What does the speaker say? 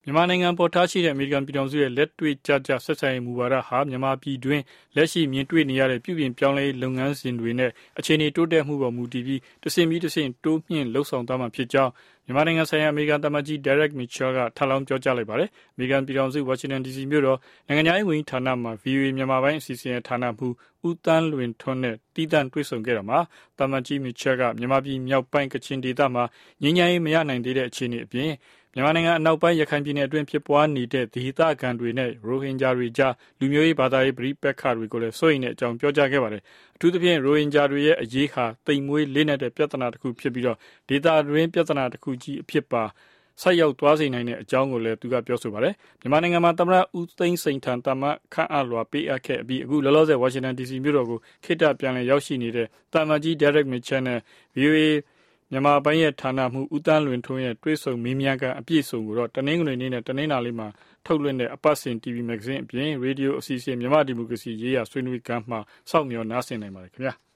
မြန်မာနိုင်ငံပေါ်ထားရှိတဲ့အမေရိကန်ပြည်ထောင်စုရဲ့လက်တွေ့ကျကျဆက်ဆံရေးမူဝါဒဟာမြန်မာပြည်တွင်းလက်ရှိမြင်တွေ့နေရတဲ့ပြုပြင်ပြောင်းလဲရေးလုပ်ငန်းစဉ်တွေနဲ့အခြေအနေတိုးတက်မှုပေါ်မူတည်ပြီးတစ်ဆင့်ပြီးတစ်ဆင့်တိုးမြှင့်လှုပ်ဆောင်သွားမှာဖြစ်ကြောင်းမြန်မာနိုင်ငံဆိုင်ရာအမေရိကန်သမ္မတကြီး Derek Mitchell ကထပ်လောင်းပြောကြားလိုက်ပါတယ်။ အမေရိကန်ပြည်ထောင်စုဝါရှင်တန် DC မြို့တော်နိုင်ငံခြားရေးဝန်ကြီးဌာနမှာ VOA မြန်မာပိုင်းအစီအစဉ်ဌာနမှူးဦးသန်းလွင်ထွန်းနဲ့သီးသန့်တွေ့ဆုံခဲ့တာမှာသမ္မတကြီး Mitchell ကမြန်မာပြည်မြောက်ပိုင်းကချင်ဒေသမှာငြိမ်းချမ်းရေးမရနိုင်သေးတဲ့အခြေအနေအပြင်မြန်မာနိုင်ငံအနောက်ပိုင်းရခိုင်ပြည်နယ်အတွင်းဖြစ်ပွားနေတဲ့ဒေသခံတွေနဲ့ရိုဟင်ဂျာတွေကြားလူမျိုးရေးဘာသာရေးပဋိပက္ခတွေကိုလည်းစိုးရိမ်တဲ့အကြောင်းပြောကြားခဲ့ပါတယ်။အထူးသဖြင့်ရိုဟင်ဂျာတွေရဲ့အရေးဟာသိမ်မွေးလေးနက်တဲ့ပြဿနာတစ်ခုဖြစ်ပြီးဒေသတွင်းပြဿနာတစ်ခုကြီးအဖြစ်ပါဆိုက်ရောက်သွားစေနိုင်တဲ့အကြောင်းကိုလည်းသူကပြောဆိုပါတယ်။မြန်မာနိုင်ငံမှာသမ္မတဦးသိန်းစိန်ထံသမ္မတခန့်အပ်လွှာပေးအပ်ခဲ့ပြီးအခုလောလောဆယ်ဝါရှင်တန် DC မြို့တော်ကိုခေတ္တပြန်လည်ရောက်ရှိနေတဲ့သမ္မတကြီး Derek Mitchell နဲ့ VOA မြန်မာပိုင်းရဲ့ဌာနမှူးဦးသန်းလွင်ထွန်းရဲ့တွေ့ဆုံမေးမြန်းခန်းအပြည့်အစုံကိုတော့တနင်္ဂနွေနေ့နဲ့တနင်္လာနေ့မှာထုတ်လွှင့်တဲ့အပတ်စဉ် TV မဂ္ဂဇင်းအပြင်ရေဒီယိုအစီအစဉ်မြန်မာဒီမိုကရေစီရေးရာဆွေးနွေးခန်းမှာစောင့်မျှော်နားဆင်နိုင်ပါတယ်ခင်ဗျာ။